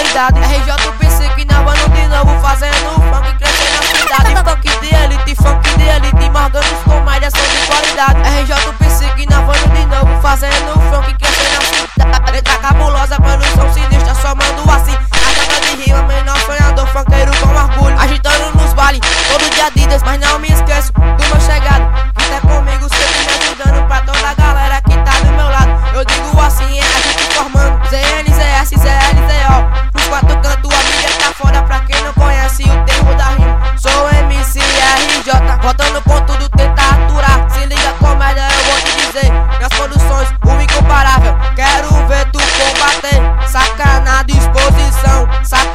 qualidade. RJ Psique inovando de novo, fazendo o funk crescer na cidade. Funk de elite, Morganos com mais de som de qualidade. RJ Psique inovando de novo, fazendo o funk crescer na cidade. Letra cabulosa, produção sinistra, somando assim. A joga de rima, menor sonhador, funkeiro com orgulho. Agitando nos vales, todo dia Adidas, mas não me esqueço do meu chegado, que tá comigo sempre me ajudando, pra toda a galera que tá do meu lado. Eu digo assim, é a gente formando ZN, ZS, ZL, ZO. Nos quatro cantos a mídia tá fora, pra quem não conhece o termo da rima. Sou MC RJ, voltando com tudo, tenta aturar. Se liga comédia, eu vou te dizer, minhas produções, o incomparável. Quero ver tu combater, saca na disposição,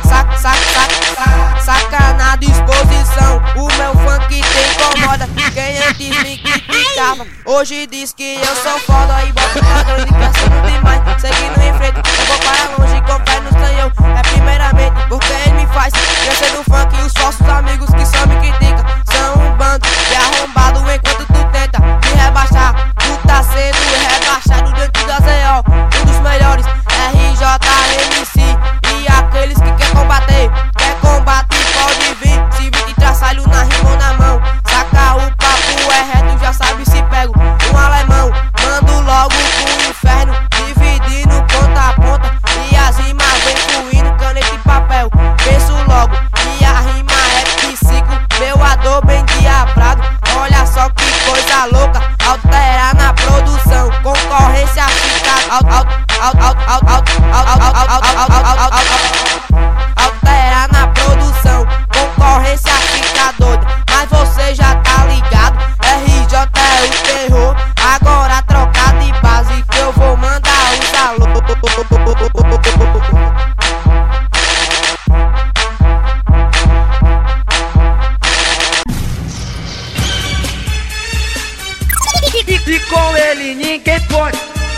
saca na disposição. O meu funk te incomoda, quem antes me criticava hoje diz que eu sou foda e bota o padrão de crescendo demais. Seguindo em frente, eu vou para longe com pé no canhão. É primeiramente porque ele me faz crescer no funk. E os falsos amigos que só me criticam são um bando de arrombado. Enquanto tu tenta me rebaixar, tu tá sendo rebaixado dentro da ZO. Um dos melhores, RJMC. E aqueles que quer combater pode vir. Se vir de traçalho na rima ou na mão, saca o papo é reto, já sabe se pego um alemão. Mando logo pro inferno, dividindo ponta a ponta. E as rimas vem fluindo, caneta e papel. Penso logo, e a rima é psico, meu ador bem diabrado. Olha só que coisa louca, alterar na produção. Concorrência fica alterar na produção, concorrência fica doida. Mas você já tá ligado, RJ é o terror. Agora trocar de base que eu vou mandar os alô. E com ele ninguém pode.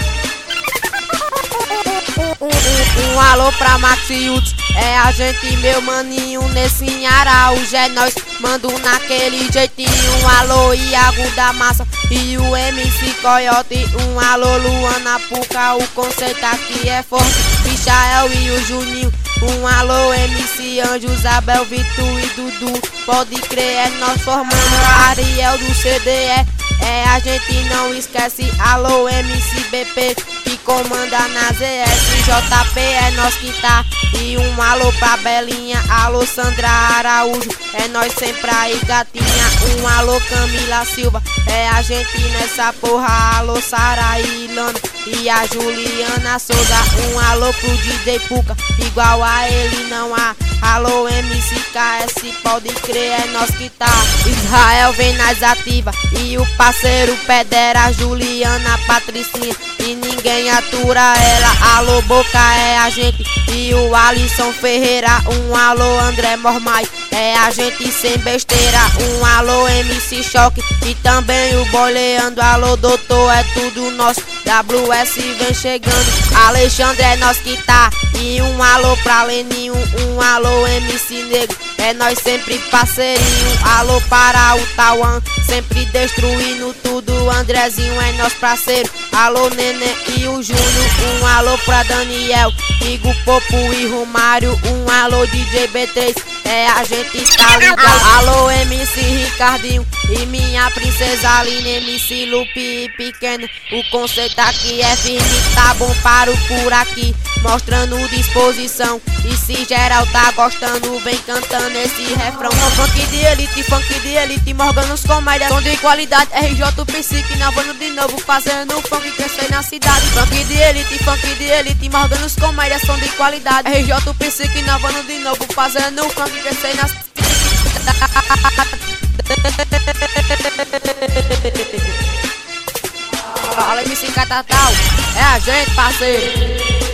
Um alô pra Max Yuts, é a gente, meu maninho, nesse Araújo. É nós, mando naquele jeitinho. Um alô Iago da Massa e o MC Coyote. Um alô Luana Puca, o conceito aqui é forte. Michael e o Juninho. Um alô MC Anjos, Abel, Vitor e Dudu. Pode crer, é nós formando Ariel do CDE. É a gente, não esquece. Alô MC BP, que comanda na ZS. JP é nós que tá. E um alô pra Belinha. Alô Sandra Araújo, é nós sempre aí, gatinha. Um alô Camila Silva, é a gente nessa porra. Alô Sara e Ilana e a Juliana Souza. Um alô pro DJ Puca, igual a ele não há. Alô MC KS, pode crer, é nós que tá. Israel vem nas ativas e o parceiro Pedera, Juliana, Patricinha, e ninguém atura ela. Alô Boca é a gente e o Alisson Ferreira. Um alô André Mormai, é a gente sem besteira. Um alô MC Choque e também o Boleando. Alô doutor, é tudo nosso. WS vem chegando, Alexandre é nós que tá. E um alô pra Leninho, um alô MC Negro, é nós sempre parceirinho. Alô para o Tauan, sempre destruindo tudo. Andrezinho é nosso parceiro. Alô Nenê e o Júnior. Um alô pra Daniel, Igor Popo e Romário. Um alô DJ B3, é a gente tá ligado. Alô MC Ricardinho e minha princesa Aline, MC Lupe e Pequeno. O conceito aqui é firme, tá bom, paro por aqui, mostrando disposição. E se geral tá gostando, vem cantando esse refrão. Funk de elite, Morganos com média, som de qualidade. RJ Psique inovando de novo, fazendo o funk crescer na cidade. Funk de elite, Morganos com média, som de qualidade. RJ Psique inovando de novo, fazendo o funk crescer na cidade. Fala MC Catatal, é a gente, parceiro.